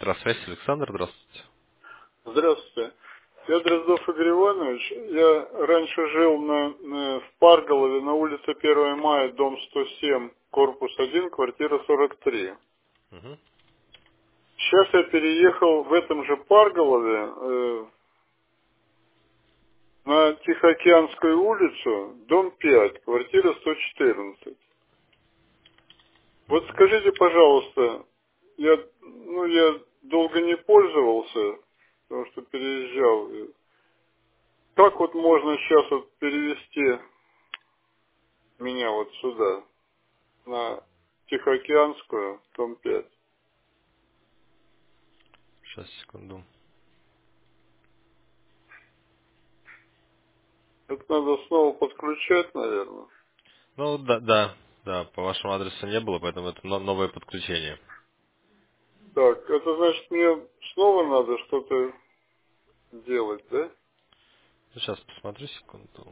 Петросвязь, Александр, здравствуйте. Здравствуйте. Я Дроздов Игорь Иванович. Я раньше жил в Парголове на улице 1 мая, дом 107, корпус 1, квартира 43. Мгм. Сейчас я переехал в этом же Парголове на Тихоокеанскую улицу, дом 5, квартира 114. Вот скажите, пожалуйста, я долго не пользовался, потому что переезжал. Как вот можно сейчас вот перевести меня вот сюда, на Тихоокеанскую, дом 5? Сейчас, секунду. Это надо снова подключать, наверное. Ну, да, по вашему адресу не было, поэтому это новое подключение. Так, это значит мне снова надо что-то делать, да? Сейчас посмотрю, секунду.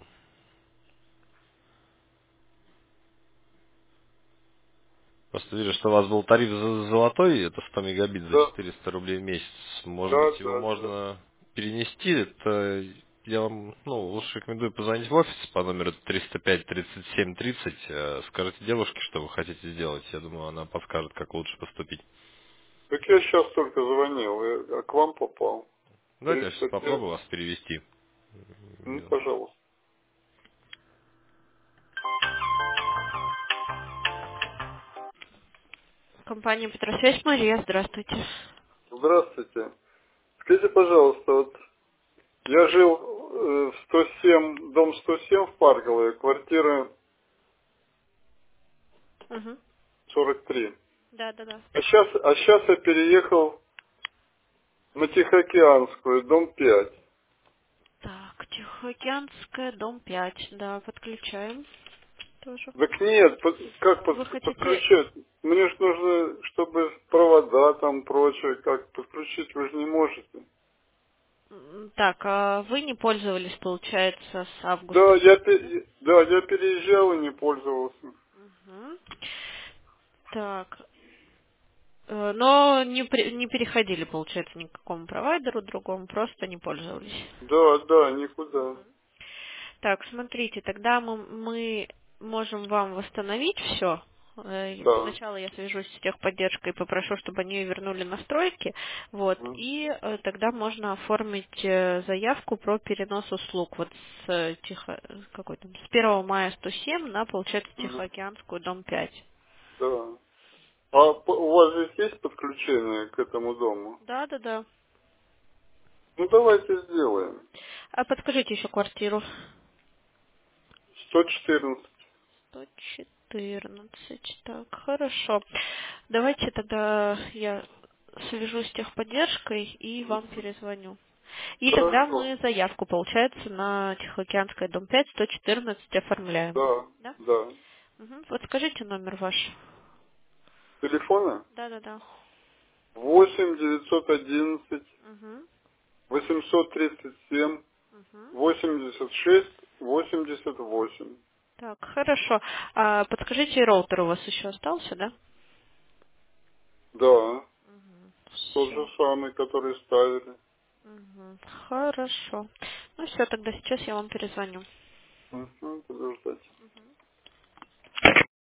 Просто вижу, что у вас был тариф золотой, это 100 мегабит за Да, 400 рублей в месяц. Может да, быть, его да, да. можно перенести. Это я вам, лучше рекомендую позвонить в офис по номеру 305-37-30. Скажите девушке, что вы хотите сделать. Я думаю, она подскажет, как лучше поступить. Так я сейчас только звонил, я к вам попал. Давайте я сейчас 305, попробую вас перевести. пожалуйста. Компания Петросвязь, Мария, здравствуйте. Здравствуйте. Скажите, пожалуйста, вот я жил в 107, дом 107 в Парголове, квартира Угу. 43. Да. А сейчас я переехал на Тихоокеанскую, дом 5. Так, Тихоокеанская, дом 5. Да, подключаем тоже. Так нет, как Вы хотите... подключать? Мне же нужно, чтобы провода там прочее, как подключить, вы же не можете. Так, а вы не пользовались, получается, с Да, августа месяца, да? я переезжал и не пользовался. Угу. Так, но не переходили, получается, ни к какому провайдеру другому, просто не пользовались. Да, никуда. Так, смотрите, тогда мы можем вам восстановить все. Да. Сначала я свяжусь с техподдержкой и попрошу, чтобы они вернули настройки, вот, М, и тогда можно оформить заявку про перенос услуг вот какой там, с 1 мая 107 на, получается, м, Тихоокеанскую, дом 5. Да. А у вас здесь есть подключение к этому дому? Да. Ну, давайте сделаем. А подскажите еще квартиру. 114. 114. Так, хорошо. Давайте тогда я свяжусь с техподдержкой и вам перезвоню. И тогда Хорошо. мы заявку, получается, на Тихоокеанская, дом 5, 114 оформляем. Да? Да. Мгм. Вот скажите номер ваш. Телефоны? Да. 8 911 Угу. 837 Угу. 86 88. Так, хорошо. А подскажите, роутер у вас еще остался, да? Да, тот же Все. самый, который ставили. Хорошо. Ну все, тогда сейчас я вам перезвоню. Подождать.